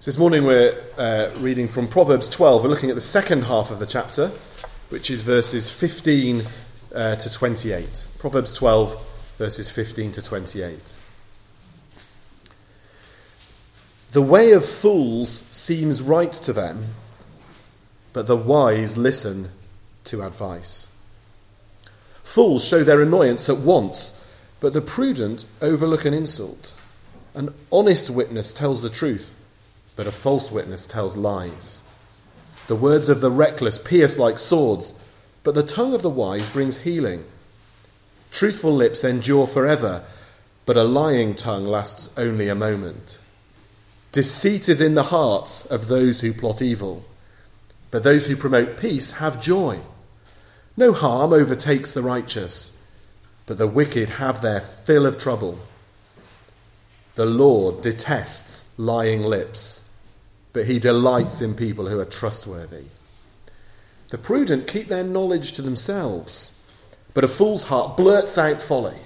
So this morning we're reading from Proverbs 12. We're looking at the second half of the chapter, which is verses 15 to 28. Proverbs 12, verses 15 to 28. The way of fools seems right to them, but the wise listen to advice. Fools show their annoyance at once, but the prudent overlook an insult. An honest witness tells the truth, but a false witness tells lies. The words of the reckless pierce like swords, but the tongue of the wise brings healing. Truthful lips endure forever, but a lying tongue lasts only a moment. Deceit is in the hearts of those who plot evil, but those who promote peace have joy. No harm overtakes the righteous, but the wicked have their fill of trouble. The Lord detests lying lips, but he delights in people who are trustworthy. The prudent keep their knowledge to themselves, but a fool's heart blurts out folly.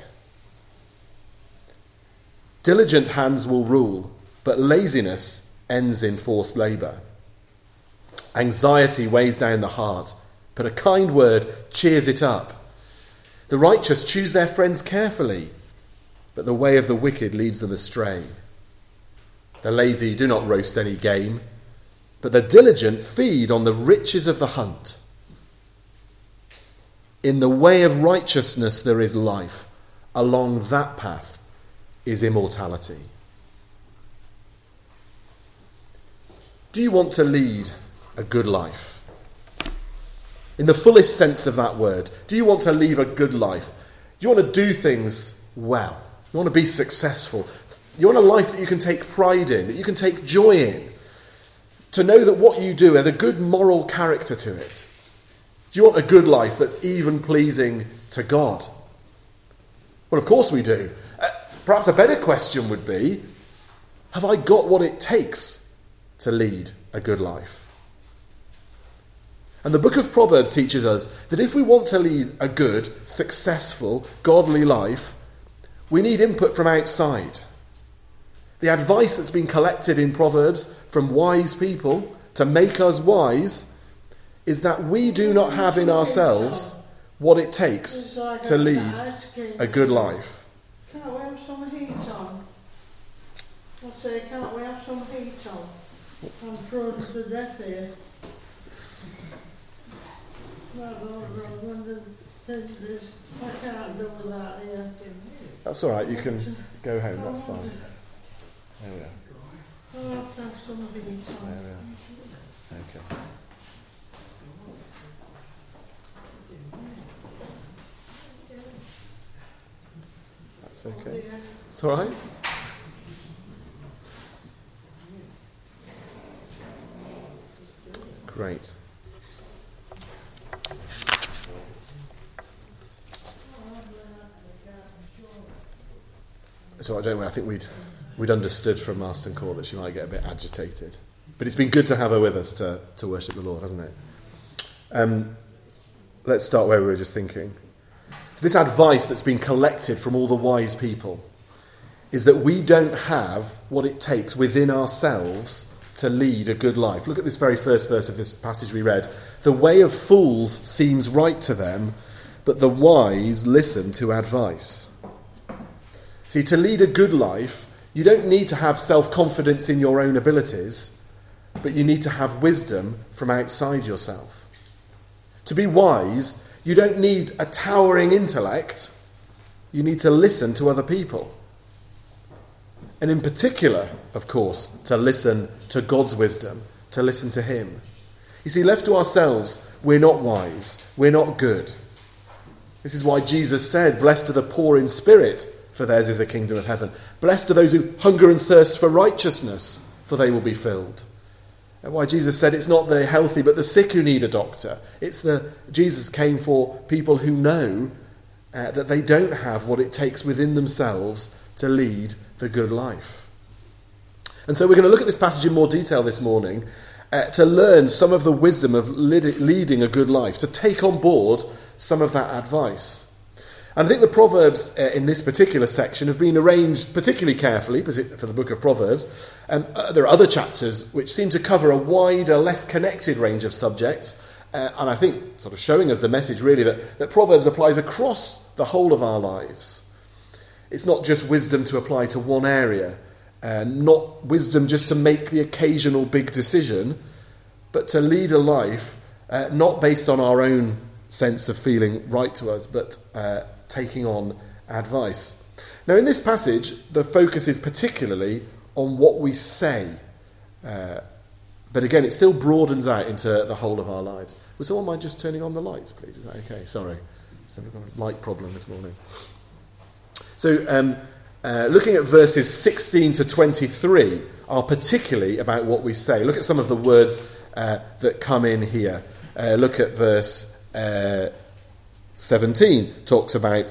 Diligent hands will rule, but laziness ends in forced labour. Anxiety weighs down the heart, but a kind word cheers it up. The righteous choose their friends carefully, but the way of the wicked leads them astray. The lazy do not roast any game, but the diligent feed on the riches of the hunt. In the way of righteousness there is life. Along that path is immortality. Do you want to lead a good life? In the fullest sense of that word, do you want to lead a good life? Do you want to do things well? You want to be successful? You want a life that you can take pride in, that you can take joy in? To know that what you do has a good moral character to it? Do you want a good life that's even pleasing to God? Well, of course we do. Perhaps a better question would be, have I got what it takes to lead a good life? And the book of Proverbs teaches us that if we want to lead a good, successful, godly life, we need input from outside. The advice that's been collected in Proverbs from wise people to make us wise is that we do not have in ourselves what it takes to lead a good life. Can't we have some heat on? I say, can't we have some heat on? I'm frozen to death here. I can't do that here. That's all right, you can go home, that's fine. There we are. I'll have to have some heat on. There we are. Okay. That's okay. It's all right. Great. So I don't know, I think we'd understood from Marston Court that she might get a bit agitated. But it's been good to have her with us to worship the Lord, hasn't it? Let's start where we were just thinking. So this advice that's been collected from all the wise people is that we don't have what it takes within ourselves to lead a good life. Look at this very first verse of this passage we read. The way of fools seems right to them, but the wise listen to advice. See, to lead a good life, you don't need to have self-confidence in your own abilities, but you need to have wisdom from outside yourself. To be wise, you don't need a towering intellect. You need to listen to other people. And in particular, of course, to listen to God's wisdom, to listen to him. You see, left to ourselves, we're not wise, we're not good. This is why Jesus said, "Blessed are the poor in spirit, for theirs is the kingdom of heaven. Blessed are those who hunger and thirst for righteousness, for they will be filled." And why Jesus said it's not the healthy but the sick who need a doctor. Jesus came for people who know that they don't have what it takes within themselves to lead the good life. And so we're going to look at this passage in more detail this morning to learn some of the wisdom of leading a good life, to take on board some of that advice. And I think the Proverbs in this particular section have been arranged particularly carefully for the book of Proverbs. There are other chapters which seem to cover a wider, less connected range of subjects. And I think sort of showing us the message really that Proverbs applies across the whole of our lives. It's not just wisdom to apply to one area, not wisdom just to make the occasional big decision, but to lead a life not based on our own sense of feeling right to us, but taking on advice. Now, in this passage, the focus is particularly on what we say. But again, it still broadens out into the whole of our lives. Would someone mind just turning on the lights, please? Is that okay? Sorry. We've got a light problem this morning. So, looking at verses 16 to 23 are particularly about what we say. Look at some of the words that come in here. Look at verse 17. Talks about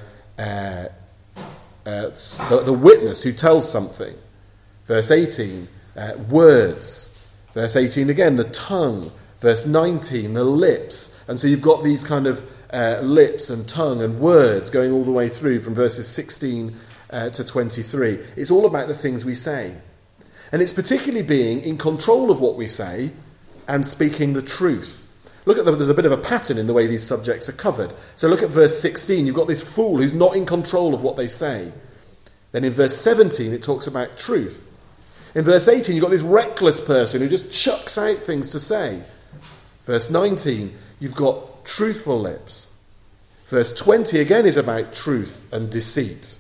the witness who tells something. Verse 18, words. Verse 18 again, the tongue. Verse 19, the lips. And so you've got these kind of lips and tongue and words going all the way through from verses 16 to 23. It's all about the things we say. And it's particularly being in control of what we say and speaking the truth. Look at there's a bit of a pattern in the way these subjects are covered. So look at verse 16. You've got this fool who's not in control of what they say. Then in verse 17, it talks about truth. In verse 18, you've got this reckless person who just chucks out things to say. Verse 19, you've got truthful lips. Verse 20 again is about truth and deceit.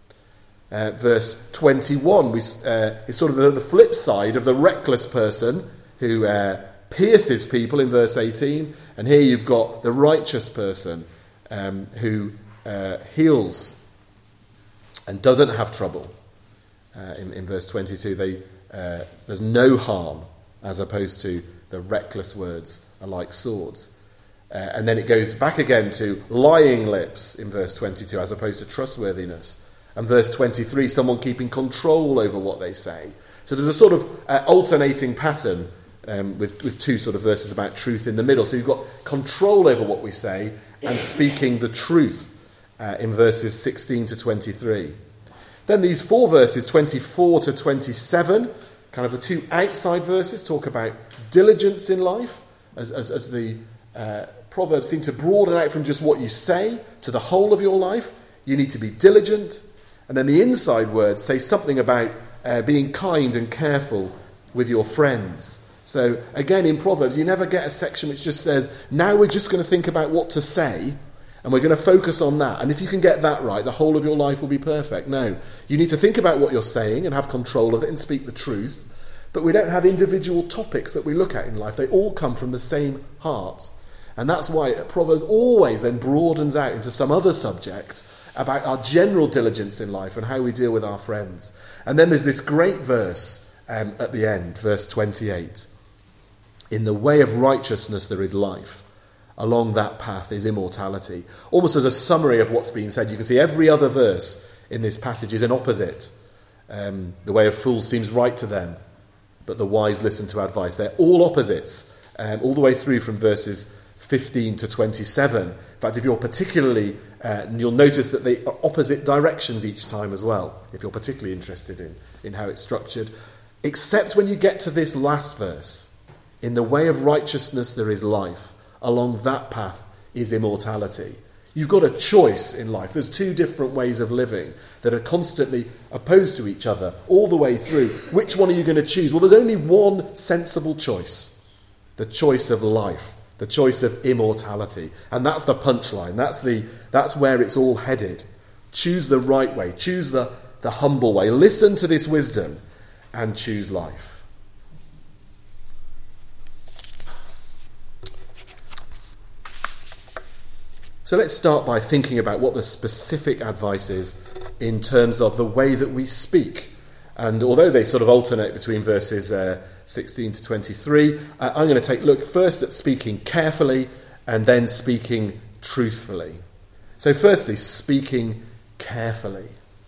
Verse 21 is sort of the flip side of the reckless person who pierces people in verse 18. And here you've got the righteous person who heals and doesn't have trouble. In verse 22, there's no harm, as opposed to the reckless words are like swords. And then it goes back again to lying lips in verse 22, as opposed to trustworthiness. And verse 23, someone keeping control over what they say. So there's a sort of alternating pattern with two sort of verses about truth in the middle. So you've got control over what we say and speaking the truth in verses 16 to 23. Then these four verses, 24 to 27, kind of the two outside verses, talk about diligence in life, as the Proverbs seem to broaden out from just what you say to the whole of your life. You need to be diligent. And then the inside words say something about being kind and careful with your friends. So again, in Proverbs, you never get a section which just says, now we're just going to think about what to say, and we're going to focus on that. And if you can get that right, the whole of your life will be perfect. No, you need to think about what you're saying and have control of it and speak the truth. But we don't have individual topics that we look at in life. They all come from the same heart. And that's why Proverbs always then broadens out into some other subject about our general diligence in life and how we deal with our friends. And then there's this great verse at the end, verse 28. In the way of righteousness there is life. Along that path is immortality. Almost as a summary of what's being said, you can see every other verse in this passage is an opposite. The way of fools seems right to them, but the wise listen to advice. They're all opposites, all the way through from verses 15 to 27. In fact, if you're particularly, you'll notice that they are opposite directions each time as well, if you're particularly interested in how it's structured. Except when you get to this last verse. In the way of righteousness there is life. Along that path is immortality. You've got a choice in life. There's two different ways of living that are constantly opposed to each other all the way through. Which one are you going to choose? Well, there's only one sensible choice. The choice of life. The choice of immortality. And that's the punchline. That's where it's all headed. Choose the right way. Choose the humble way. Listen to this wisdom and choose life. So let's start by thinking about what the specific advice is in terms of the way that we speak. And although they sort of alternate between verses 16 to 23, I'm going to look first at speaking carefully and then speaking truthfully. So firstly, speaking carefully.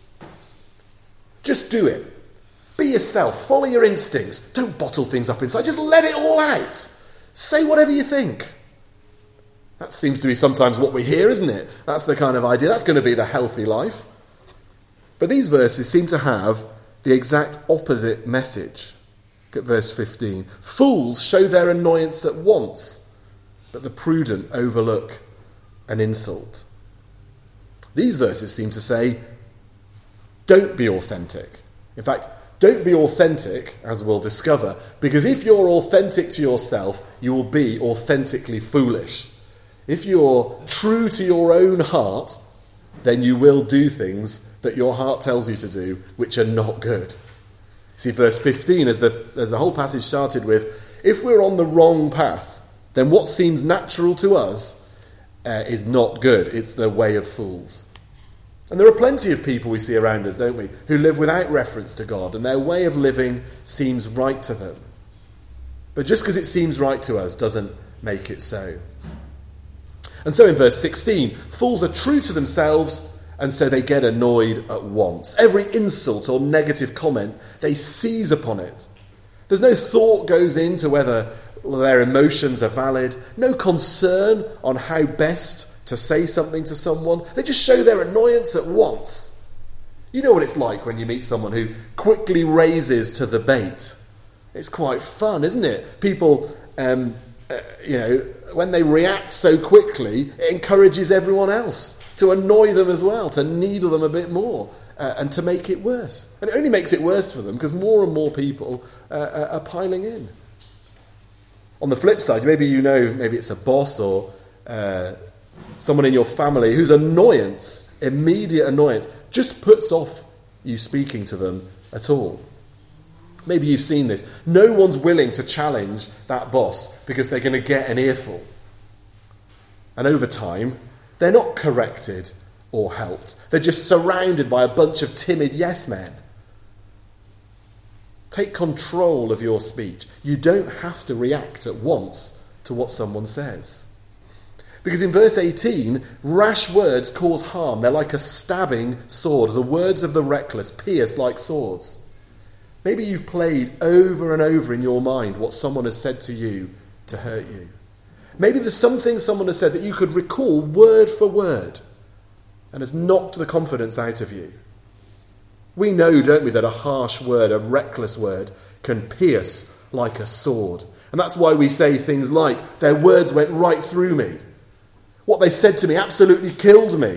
Just do it. Be yourself. Follow your instincts. Don't bottle things up inside. Just let it all out. Say whatever you think. That seems to be sometimes what we hear, isn't it? That's the kind of idea. That's going to be the healthy life. But these verses seem to have the exact opposite message. Look at verse 15. Fools show their annoyance at once, but the prudent overlook an insult. These verses seem to say, don't be authentic. In fact, don't be authentic, as we'll discover, because if you're authentic to yourself, you will be authentically foolish. If you're true to your own heart, then you will do things that your heart tells you to do, which are not good. See, verse 15, as the whole passage started with, if we're on the wrong path, then what seems natural to us is not good. It's the way of fools. And there are plenty of people we see around us, don't we, who live without reference to God, and their way of living seems right to them. But just because it seems right to us doesn't make it so. And so in verse 16, fools are true to themselves, and so they get annoyed at once. Every insult or negative comment, they seize upon it. There's no thought goes into whether their emotions are valid, no concern on how best to say something to someone. They just show their annoyance at once. You know what it's like when you meet someone who quickly raises to the bait. It's quite fun, isn't it? People, when they react so quickly, it encourages everyone else to annoy them as well, to needle them a bit more, and to make it worse. And it only makes it worse for them because more and more people are piling in. On the flip side, maybe it's a boss or someone in your family whose immediate annoyance, just puts off you speaking to them at all. Maybe you've seen this. No one's willing to challenge that boss because they're going to get an earful. And over time, they're not corrected or helped. They're just surrounded by a bunch of timid yes men. Take control of your speech. You don't have to react at once to what someone says. Because in verse 18, rash words cause harm. They're like a stabbing sword. The words of the reckless pierce like swords. Maybe you've played over and over in your mind what someone has said to you to hurt you. Maybe there's something someone has said that you could recall word for word and has knocked the confidence out of you. We know, don't we, that a harsh word, a reckless word, can pierce like a sword. And that's why we say things like, their words went right through me. What they said to me absolutely killed me.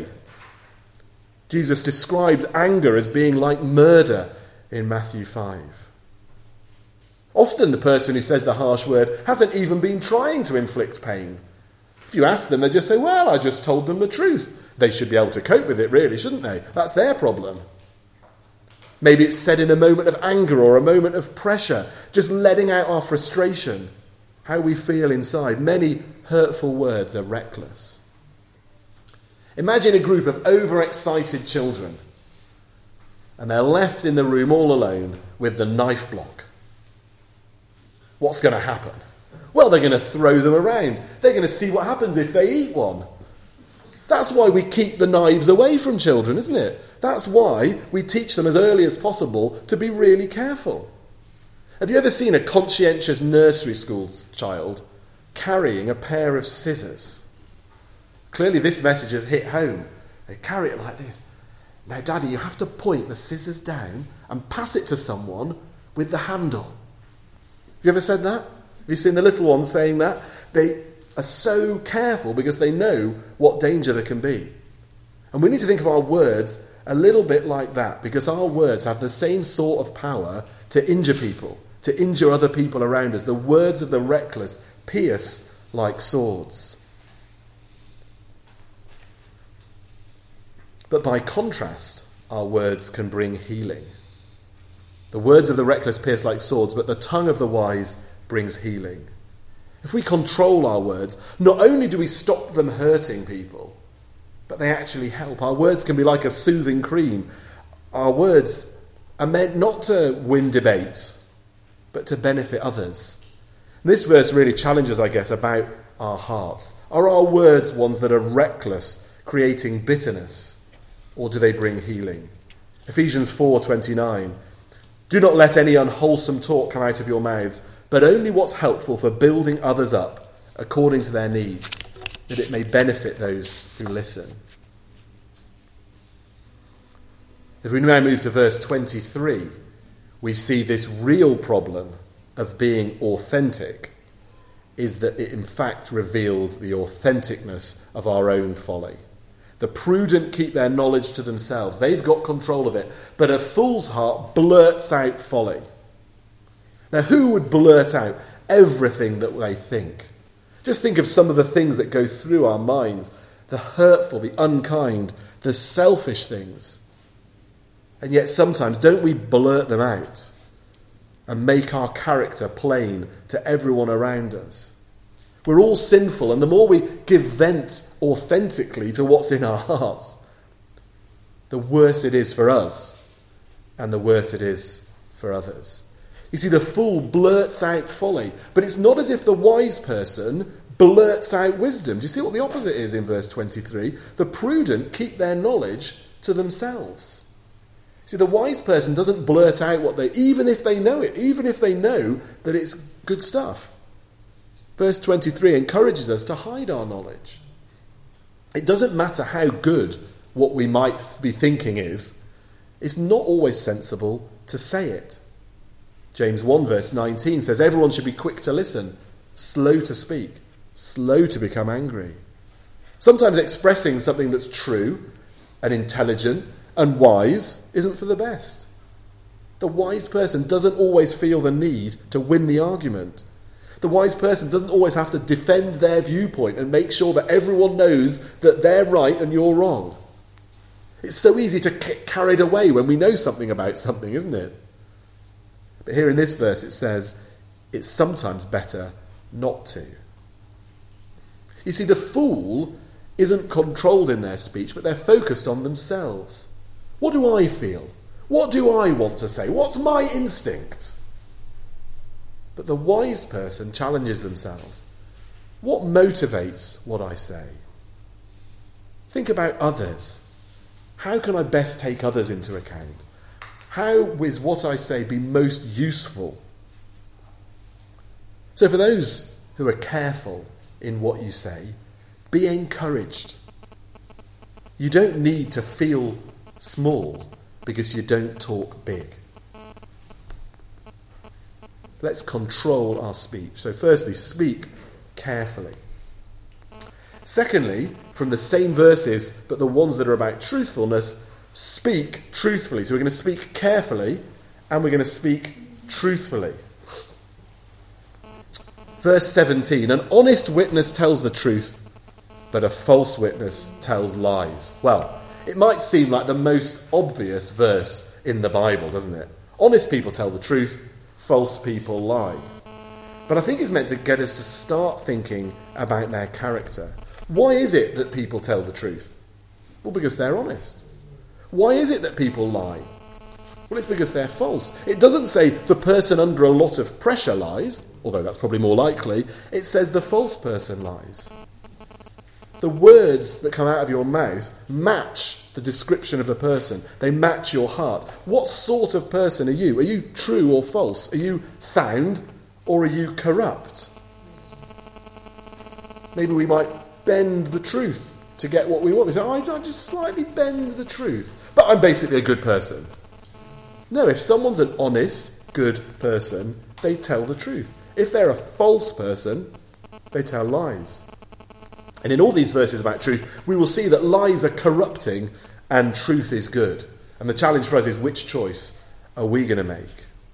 Jesus describes anger as being like murder in Matthew 5. Often the person who says the harsh word hasn't even been trying to inflict pain. If you ask them, they just say, well, I just told them the truth. They should be able to cope with it, really, shouldn't they? That's their problem. Maybe it's said in a moment of anger or a moment of pressure, just letting out our frustration, how we feel inside. Many hurtful words are reckless. Imagine a group of overexcited children, and they're left in the room all alone with the knife block. What's going to happen? Well, they're going to throw them around. They're going to see what happens if they eat one. That's why we keep the knives away from children, isn't it? That's why we teach them as early as possible to be really careful. Have you ever seen a conscientious nursery school child carrying a pair of scissors? Clearly this message has hit home. They carry it like this. Now, Daddy, you have to point the scissors down and pass it to someone with the handle. Have you ever said that? Have you seen the little ones saying that? They are so careful because they know what danger there can be. And we need to think of our words a little bit like that, because our words have the same sort of power to injure people, to injure other people around us. The words of the reckless pierce like swords. But by contrast, our words can bring healing. The words of the reckless pierce like swords, but the tongue of the wise brings healing. If we control our words, not only do we stop them hurting people, but they actually help. Our words can be like a soothing cream. Our words are meant not to win debates, but to benefit others. This verse really challenges, I guess, about our hearts. Are our words ones that are reckless, creating bitterness? Or do they bring healing? Ephesians 4:29. Do not let any unwholesome talk come out of your mouths, but only what's helpful for building others up according to their needs, that it may benefit those who listen. If we now move to verse 23, we see this real problem of being authentic is that it in fact reveals the authenticness of our own folly. The prudent keep their knowledge to themselves. They've got control of it. But a fool's heart blurts out folly. Now, who would blurt out everything that they think? Just think of some of the things that go through our minds. The hurtful, the unkind, the selfish things. And yet sometimes, don't we blurt them out and make our character plain to everyone around us? We're all sinful, and the more we give vent authentically to what's in our hearts, the worse it is for us, and the worse it is for others. You see, the fool blurts out folly, but it's not as if the wise person blurts out wisdom. Do you see what the opposite is in verse 23? The prudent keep their knowledge to themselves. See, the wise person doesn't blurt out what they, even if they know it, even if they know that it's good stuff. Verse 23 encourages us to hide our knowledge. It doesn't matter how good what we might be thinking is, it's not always sensible to say it. James 1 verse 19 says, everyone should be quick to listen, slow to speak, slow to become angry. Sometimes expressing something that's true and intelligent and wise isn't for the best. The wise person doesn't always feel the need to win the argument. The wise person doesn't always have to defend their viewpoint and make sure that everyone knows that they're right and you're wrong. It's so easy to get carried away when we know something about something, isn't it? But here in this verse it says, it's sometimes better not to. You see, the fool isn't controlled in their speech, but they're focused on themselves. What do I feel? What do I want to say? What's my instinct? But the wise person challenges themselves. What motivates what I say? Think about others. How can I best take others into account? How is what I say be most useful? So for those who are careful in what you say, be encouraged. You don't need to feel small because you don't talk big. Let's control our speech. So firstly, speak carefully. Secondly, from the same verses, but the ones that are about truthfulness, speak truthfully. So we're going to speak carefully and we're going to speak truthfully. Verse 17, an honest witness tells the truth, but a false witness tells lies. Well, it might seem like the most obvious verse in the Bible, doesn't it? Honest people tell the truth, false people lie. But I think it's meant to get us to start thinking about their character. Why is it that people tell the truth? Well, because they're honest. Why is it that people lie? Well, it's because they're false. It doesn't say the person under a lot of pressure lies, although that's probably more likely. It says the false person lies. The words that come out of your mouth match the description of the person. They match your heart. What sort of person are you? Are you true or false? Are you sound or are you corrupt? Maybe we might bend the truth to get what we want. We say, I just slightly bend the truth, but I'm basically a good person. No, if someone's an honest, good person, they tell the truth. If they're a false person, they tell lies. And in all these verses about truth, we will see that lies are corrupting and truth is good. And the challenge for us is, which choice are we going to make?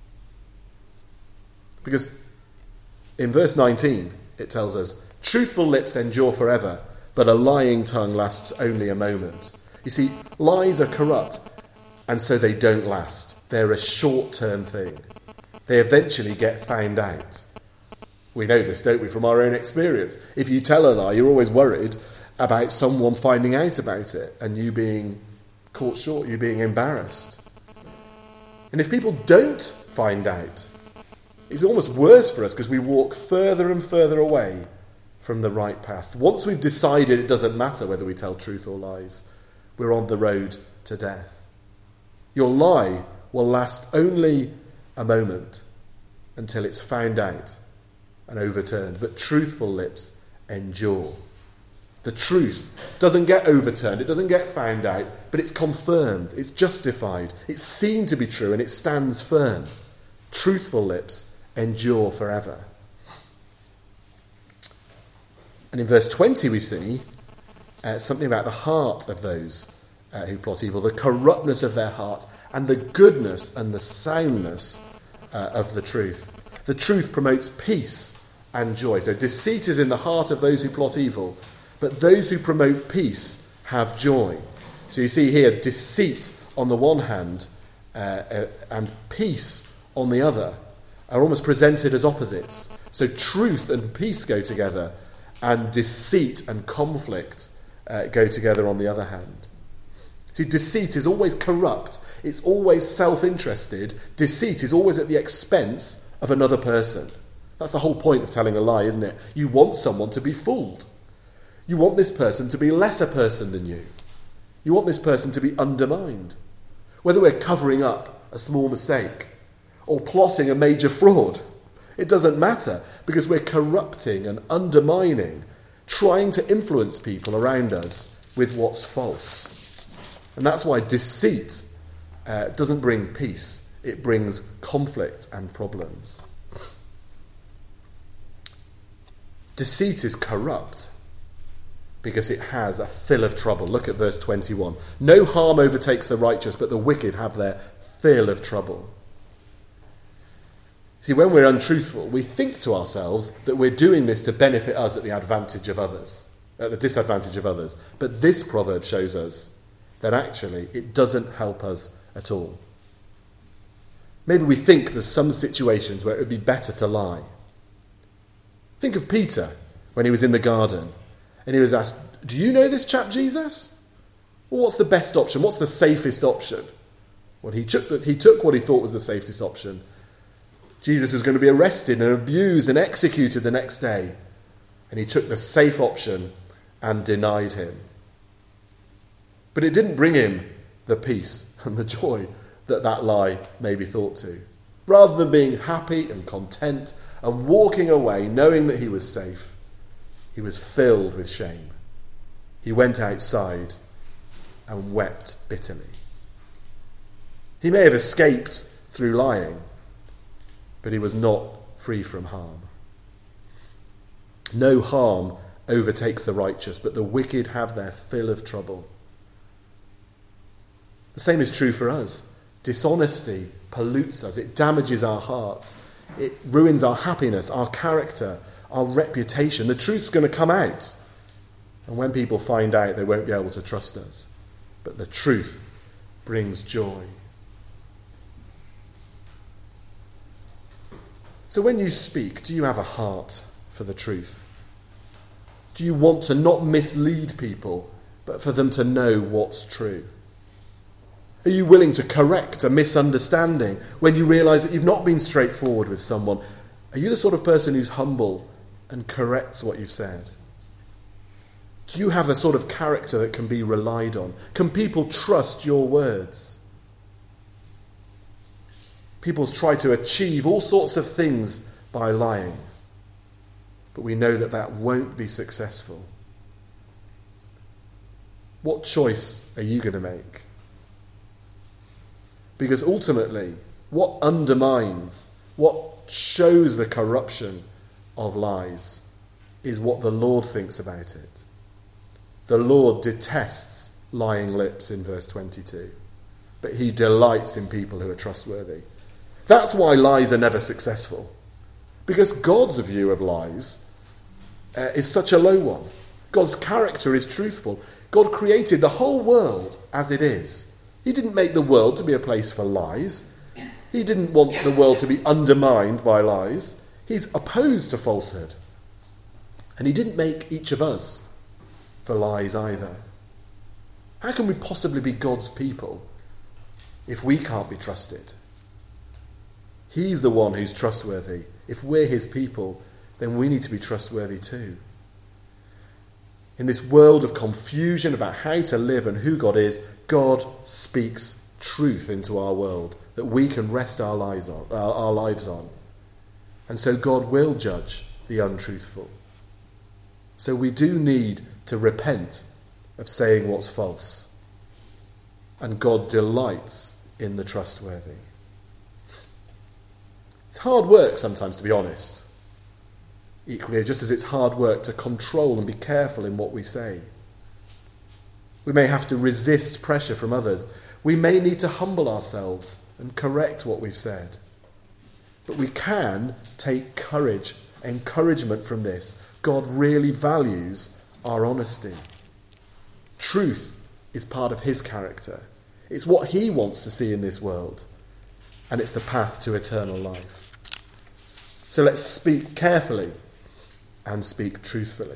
Because in verse 19, it tells us, truthful lips endure forever, but a lying tongue lasts only a moment. You see, lies are corrupt, and so they don't last. They're a short-term thing. They eventually get found out. We know this, don't we, from our own experience. If you tell a lie, you're always worried about someone finding out about it and you being caught short, you being embarrassed. And if people don't find out, it's almost worse for us because we walk further and further away from the right path. Once we've decided it doesn't matter whether we tell truth or lies, we're on the road to death. Your lie will last only a moment until it's found out and overturned, but truthful lips endure. The truth doesn't get overturned, it doesn't get found out, but it's confirmed, it's justified, it's seen to be true, and it stands firm. Truthful lips endure forever. And in verse 20 we see something about the heart of those who plot evil, the corruptness of their heart, and the goodness and the soundness of the truth. The truth promotes peace and joy. So deceit is in the heart of those who plot evil, but those who promote peace have joy. So you see here deceit on the one hand and peace on the other are almost presented as opposites. So truth and peace go together, and deceit and conflict go together on the other hand. See, deceit is always corrupt. It's always self-interested. Deceit is always at the expense of another person. That's the whole point of telling a lie, isn't it? You want someone to be fooled. You want this person to be less a person than you. You want this person to be undermined. Whether we're covering up a small mistake or plotting a major fraud, it doesn't matter, because we're corrupting and undermining, trying to influence people around us with what's false. And that's why deceit doesn't bring peace. It brings conflict and problems. Deceit is corrupt because it has a fill of trouble. Look at verse 21. No harm overtakes the righteous, but the wicked have their fill of trouble. See, when we're untruthful, we think to ourselves that we're doing this to benefit us at the advantage of others, at the disadvantage of others. But this proverb shows us that actually it doesn't help us at all. Maybe we think there's some situations where it would be better to lie. Think of Peter when he was in the garden and he was asked, do you know this chap Jesus? Well, what's the best option? What's the safest option? Well, he took what he thought was the safest option. Jesus was going to be arrested and abused and executed the next day. And he took the safe option and denied him. But it didn't bring him the peace and the joy that lie maybe thought to. Rather than being happy and content and walking away knowing that he was safe, he was filled with shame. He went outside and wept bitterly. He may have escaped through lying, but he was not free from harm. No harm overtakes the righteous, but the wicked have their fill of trouble. The same is true for us. Dishonesty pollutes us. It damages our hearts. It ruins our happiness, our character, our reputation. The truth's going to come out. And when people find out, they won't be able to trust us. But the truth brings joy. So when you speak, do you have a heart for the truth? Do you want to not mislead people, but for them to know what's true? Are you willing to correct a misunderstanding when you realise that you've not been straightforward with someone? Are you the sort of person who's humble and corrects what you've said? Do you have the sort of character that can be relied on? Can people trust your words? People try to achieve all sorts of things by lying, but we know that won't be successful. What choice are you going to make? Because ultimately, what undermines, what shows the corruption of lies is what the Lord thinks about it. The Lord detests lying lips in verse 22, but he delights in people who are trustworthy. That's why lies are never successful, because God's view of lies is such a low one. God's character is truthful. God created the whole world as it is. He didn't make the world to be a place for lies. He didn't want the world to be undermined by lies. He's opposed to falsehood. And he didn't make each of us for lies either. How can we possibly be God's people if we can't be trusted? He's the one who's trustworthy. If we're his people, then we need to be trustworthy too. In this world of confusion about how to live and who God is, God speaks truth into our world that we can rest our lives on. And so God will judge the untruthful. So we do need to repent of saying what's false. And God delights in the trustworthy. It's hard work sometimes, to be honest. Equally, just as it's hard work to control and be careful in what we say. We may have to resist pressure from others. We may need to humble ourselves and correct what we've said. But we can take courage, encouragement from this. God really values our honesty. Truth is part of his character. It's what he wants to see in this world. And it's the path to eternal life. So let's speak carefully and speak truthfully.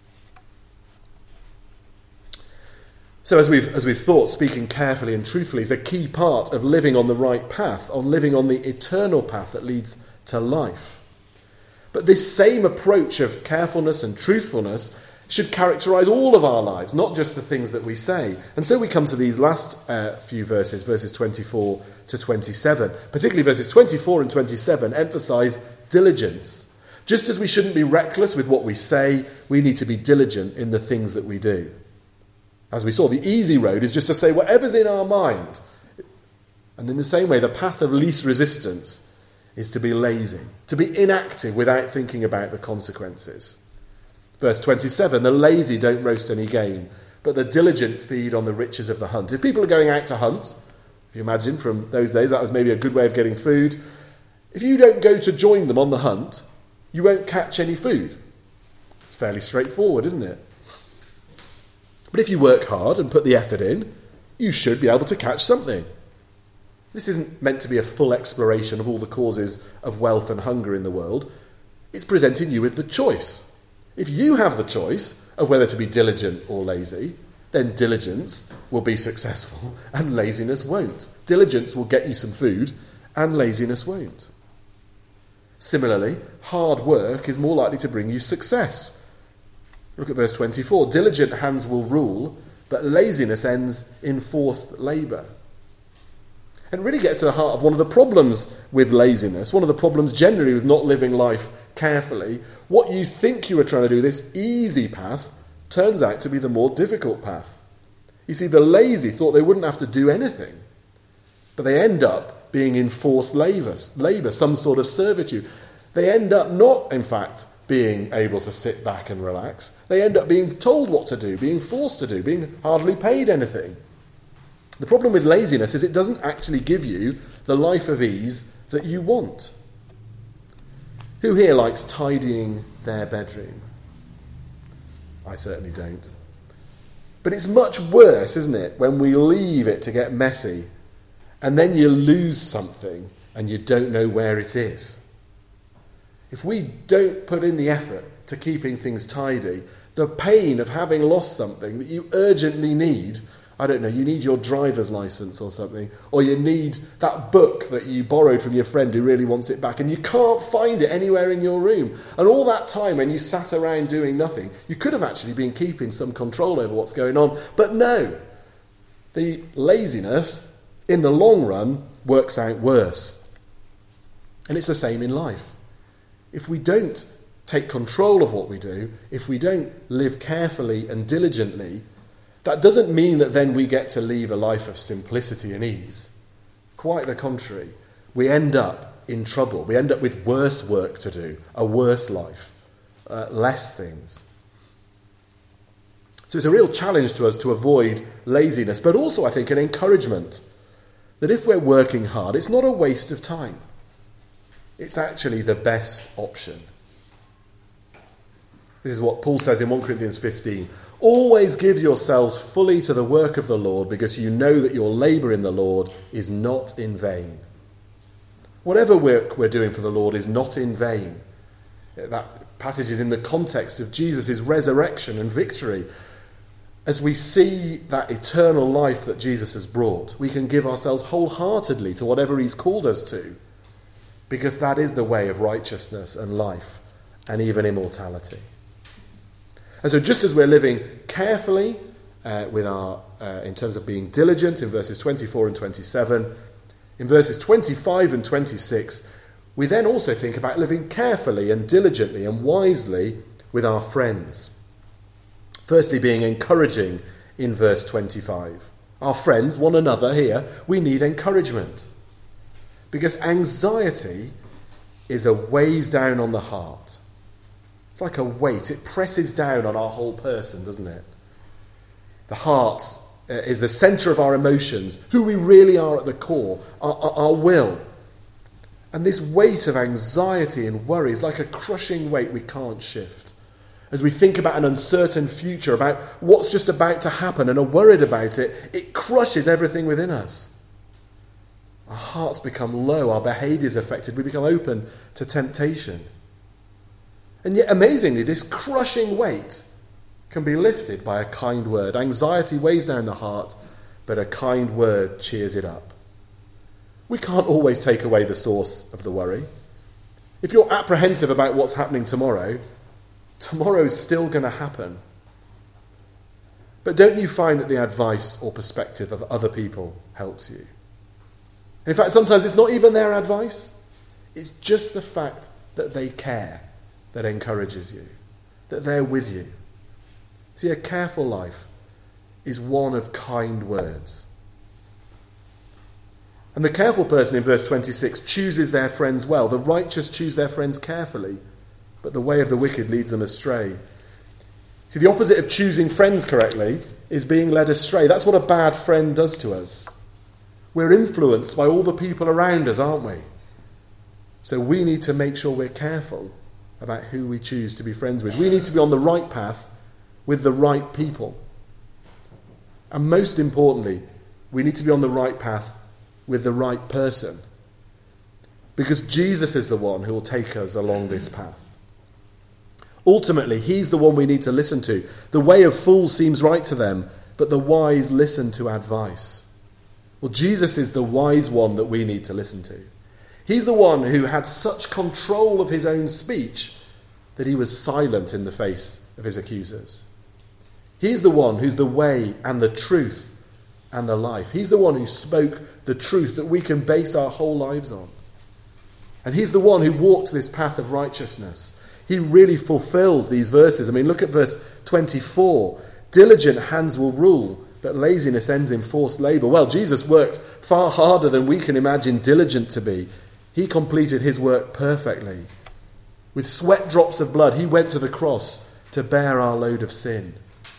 So as we've thought, speaking carefully and truthfully is a key part of living on the right path, on living on the eternal path that leads to life. But this same approach of carefulness and truthfulness should characterize all of our lives, not just the things that we say. And so we come to these last few verses, verses 24 to 27. Particularly verses 24 and 27 emphasize diligence. Just as we shouldn't be reckless with what we say, we need to be diligent in the things that we do. As we saw, the easy road is just to say whatever's in our mind. And in the same way, the path of least resistance is to be lazy, to be inactive without thinking about the consequences. Verse 27, the lazy don't roast any game, but the diligent feed on the riches of the hunt. If people are going out to hunt, if you imagine from those days, that was maybe a good way of getting food. If you don't go to join them on the hunt, you won't catch any food. It's fairly straightforward, isn't it? But if you work hard and put the effort in, you should be able to catch something. This isn't meant to be a full exploration of all the causes of wealth and hunger in the world. It's presenting you with the choice. If you have the choice of whether to be diligent or lazy, then diligence will be successful and laziness won't. Diligence will get you some food and laziness won't. Similarly, hard work is more likely to bring you success. Look at verse 24. Diligent hands will rule, but laziness ends in forced labour. And it really gets to the heart of one of the problems with laziness, one of the problems generally with not living life carefully. What you think you are trying to do, this easy path, turns out to be the more difficult path. You see, the lazy thought they wouldn't have to do anything, but they end up being in forced labour, some sort of servitude. They end up not, in fact, being able to sit back and relax. They end up being told what to do, being forced to do, being hardly paid anything. The problem with laziness is it doesn't actually give you the life of ease that you want. Who here likes tidying their bedroom? I certainly don't. But it's much worse, isn't it, when we leave it to get messy and then you lose something and you don't know where it is. If we don't put in the effort to keeping things tidy, the pain of having lost something that you urgently need, I don't know, you need your driver's license or something, or you need that book that you borrowed from your friend who really wants it back, and you can't find it anywhere in your room. And all that time when you sat around doing nothing, you could have actually been keeping some control over what's going on. But no, the laziness, in the long run, works out worse. And it's the same in life. If we don't take control of what we do, if we don't live carefully and diligently, that doesn't mean that then we get to leave a life of simplicity and ease. Quite the contrary. We end up in trouble. We end up with worse work to do, a worse life, less things. So it's a real challenge to us to avoid laziness, but also, I think, an encouragement that if we're working hard, it's not a waste of time. It's actually the best option. This is what Paul says in 1 Corinthians 15. Always give yourselves fully to the work of the Lord, because you know that your labour in the Lord is not in vain. Whatever work we're doing for the Lord is not in vain. That passage is in the context of Jesus' resurrection and victory. As we see that eternal life that Jesus has brought, we can give ourselves wholeheartedly to whatever he's called us to, because that is the way of righteousness and life and even immortality. And so just as we're living carefully with our in terms of being diligent in verses 24 and 27, in verses 25 and 26, we then also think about living carefully and diligently and wisely with our friends. Firstly, being encouraging in verse 25. Our friends, one another here, we need encouragement. Because anxiety is a weighs down on the heart. It's like a weight. It presses down on our whole person, doesn't it? The heart is the centre of our emotions, who we really are at the core, our will. And this weight of anxiety and worry is like a crushing weight we can't shift. As we think about an uncertain future, about what's just about to happen and are worried about it, it crushes everything within us. Our hearts become low, our behaviours affected, we become open to temptation. And yet, amazingly, this crushing weight can be lifted by a kind word. Anxiety weighs down the heart, but a kind word cheers it up. We can't always take away the source of the worry. If you're apprehensive about what's happening tomorrow, tomorrow's still going to happen. But don't you find that the advice or perspective of other people helps you? In fact, sometimes it's not even their advice. It's just the fact that they care that encourages you, that they're with you. See, a careful life is one of kind words. And the careful person in verse 26 chooses their friends well. The righteous choose their friends carefully, but the way of the wicked leads them astray. See, the opposite of choosing friends correctly is being led astray. That's what a bad friend does to us. We're influenced by all the people around us, aren't we? So we need to make sure we're careful about who we choose to be friends with. We need to be on the right path with the right people. And most importantly, we need to be on the right path with the right person. Because Jesus is the one who will take us along this path. Ultimately, he's the one we need to listen to. The way of fools seems right to them, but the wise listen to advice. Well, Jesus is the wise one that we need to listen to. He's the one who had such control of his own speech that he was silent in the face of his accusers. He's the one who's the way and the truth and the life. He's the one who spoke the truth that we can base our whole lives on. And he's the one who walked this path of righteousness. He really fulfills these verses. I mean, look at verse 24. Diligent hands will rule, but laziness ends in forced labour. Well, Jesus worked far harder than we can imagine diligent to be. He completed his work perfectly. With sweat drops of blood, he went to the cross to bear our load of sin.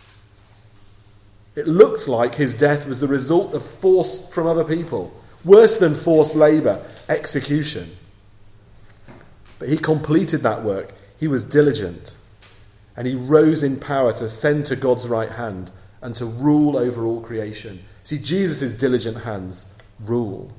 It looked like his death was the result of force from other people. Worse than forced labour, execution. But he completed that work. He was diligent. And he rose in power to ascend to God's right hand and to rule over all creation. See, Jesus' diligent hands rule.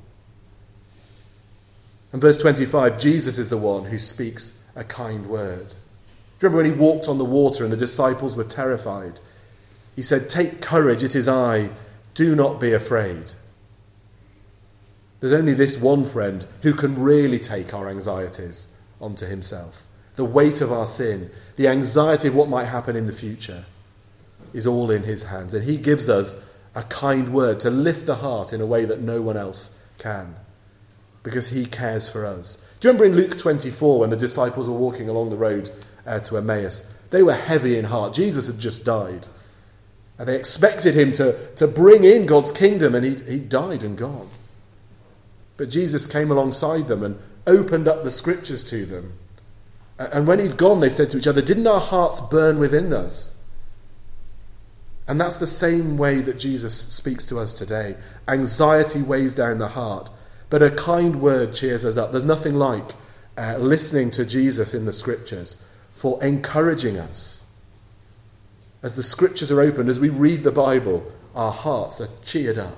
And verse 25, Jesus is the one who speaks a kind word. Do you remember when he walked on the water and the disciples were terrified? He said, "Take courage, it is I. Do not be afraid." There's only this one friend who can really take our anxieties onto himself. The weight of our sin, the anxiety of what might happen in the future is all in his hands. And he gives us a kind word to lift the heart in a way that no one else can, because he cares for us. Do you remember in Luke 24 when the disciples were walking along the road to Emmaus? They were heavy in heart. Jesus had just died. And they expected him to bring in God's kingdom, and he died and gone. But Jesus came alongside them and opened up the scriptures to them. And when he'd gone, they said to each other, "Didn't our hearts burn within us?" And that's the same way that Jesus speaks to us today. Anxiety weighs down the heart, but a kind word cheers us up. There's nothing like listening to Jesus in the scriptures for encouraging us. As the scriptures are opened, as we read the Bible, our hearts are cheered up.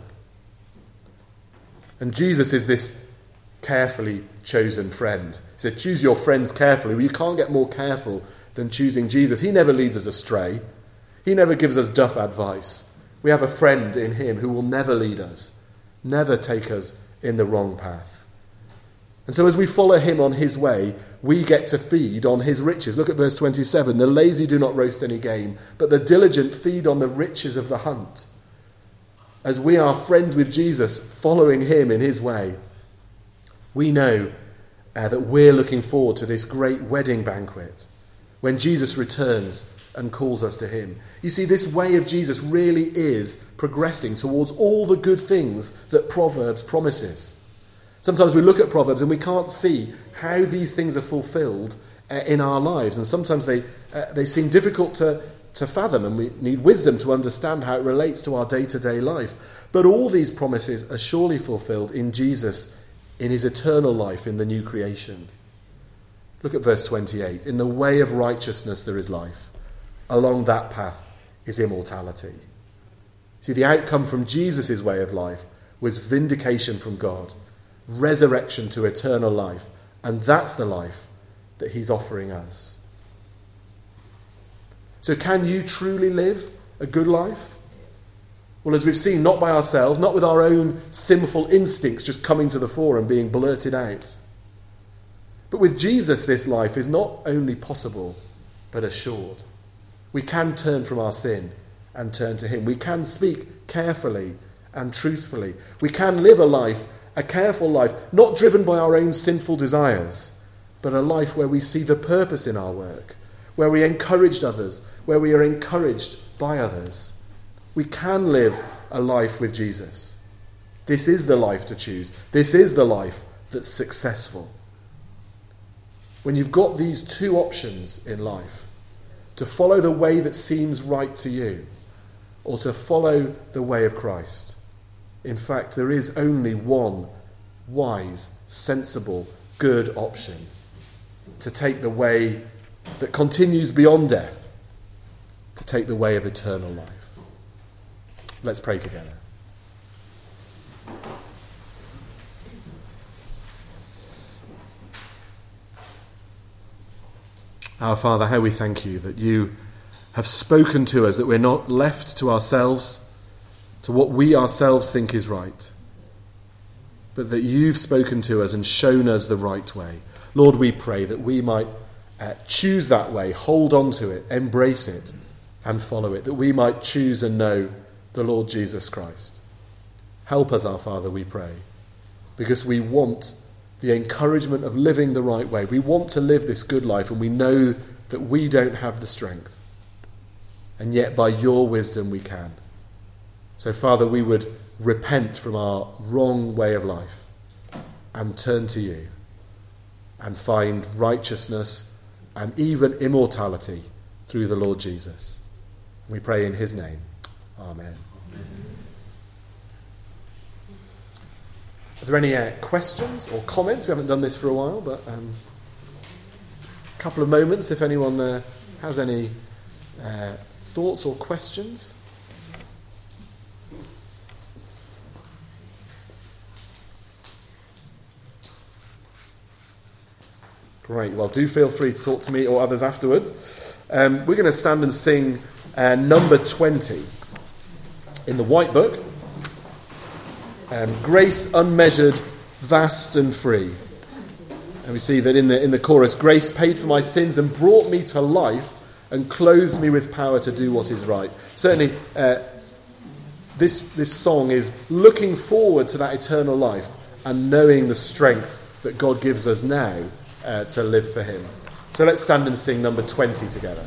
And Jesus is this carefully chosen friend. He said, choose your friends carefully. Well, you can't get more careful than choosing Jesus. He never leads us astray. He never gives us duff advice. We have a friend in him who will never lead us, never take us in the wrong path. And so as we follow him on his way, we get to feed on his riches. Look at verse 27. The lazy do not roast any game, but the diligent feed on the riches of the hunt. As we are friends with Jesus, following him in his way, we know that we're looking forward to this great wedding banquet when Jesus returns and calls us to him. You see, this way of Jesus really is progressing towards all the good things that Proverbs promises. Sometimes we look at Proverbs and we can't see how these things are fulfilled in our lives, and sometimes they seem difficult to fathom, and we need wisdom to understand how it relates to our day-to-day life. But all these promises are surely fulfilled in Jesus, in his eternal life, in the new creation. Look at verse 28. In the way of righteousness there is life. Along that path is immortality. See, the outcome from Jesus' way of life was vindication from God, resurrection to eternal life, and that's the life that he's offering us. So can you truly live a good life? Well, as we've seen, not by ourselves, not with our own sinful instincts just coming to the fore and being blurted out. But with Jesus, this life is not only possible, but assured. We can turn from our sin and turn to him. We can speak carefully and truthfully. We can live a careful life, not driven by our own sinful desires, but a life where we see the purpose in our work, where we encourage others, where we are encouraged by others. We can live a life with Jesus. This is the life to choose. This is the life that's successful. When you've got these two options in life, to follow the way that seems right to you, or to follow the way of Christ, in fact, there is only one wise, sensible, good option: to take the way that continues beyond death, to take the way of eternal life. Let's pray together. Our Father, how we thank you that you have spoken to us, that we're not left to ourselves, to what we ourselves think is right, but that you've spoken to us and shown us the right way. Lord, we pray that we might choose that way, hold on to it, embrace it, and follow it, that we might choose and know the Lord Jesus Christ. Help us, our Father, we pray, because we want the encouragement of living the right way. We want to live this good life, and we know that we don't have the strength. And yet by your wisdom we can. So, Father, we would repent from our wrong way of life and turn to you and find righteousness and even immortality through the Lord Jesus. We pray in his name. Amen. Are there any questions or comments? We haven't done this for a while, but a couple of moments if anyone has any thoughts or questions. Great. Well, do feel free to talk to me or others afterwards. We're going to stand and sing number 20 in the White Book. Grace unmeasured, vast and free. And we see that in the chorus, grace paid for my sins and brought me to life and clothes me with power to do what is right. Certainly, this song is looking forward to that eternal life and knowing the strength that God gives us now to live for him. So let's stand and sing number 20 together.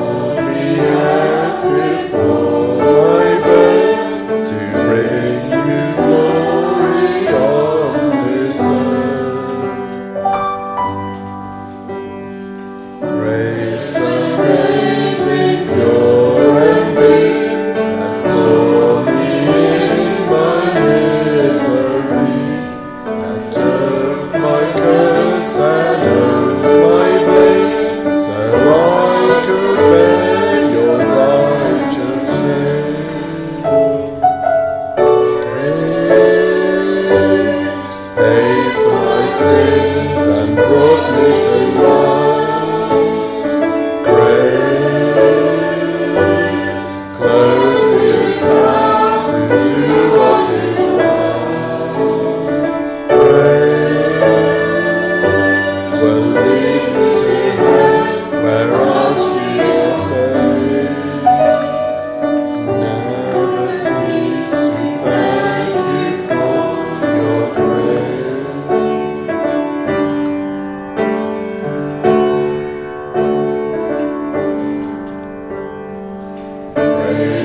Bring you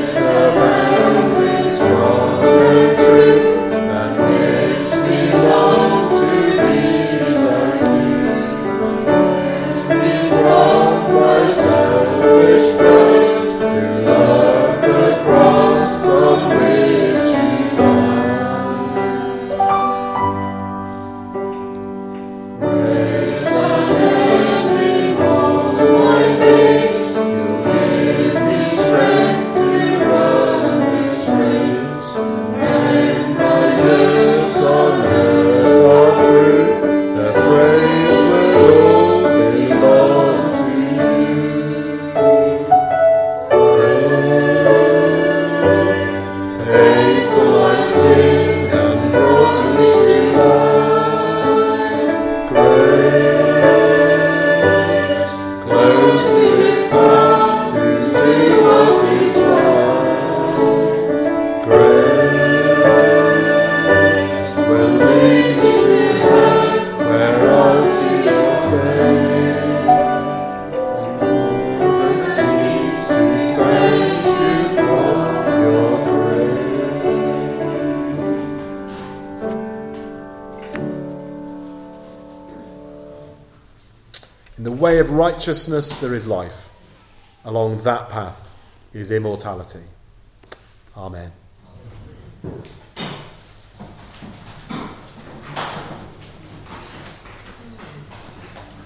In the way of righteousness there is life. Along that path is immortality. Amen.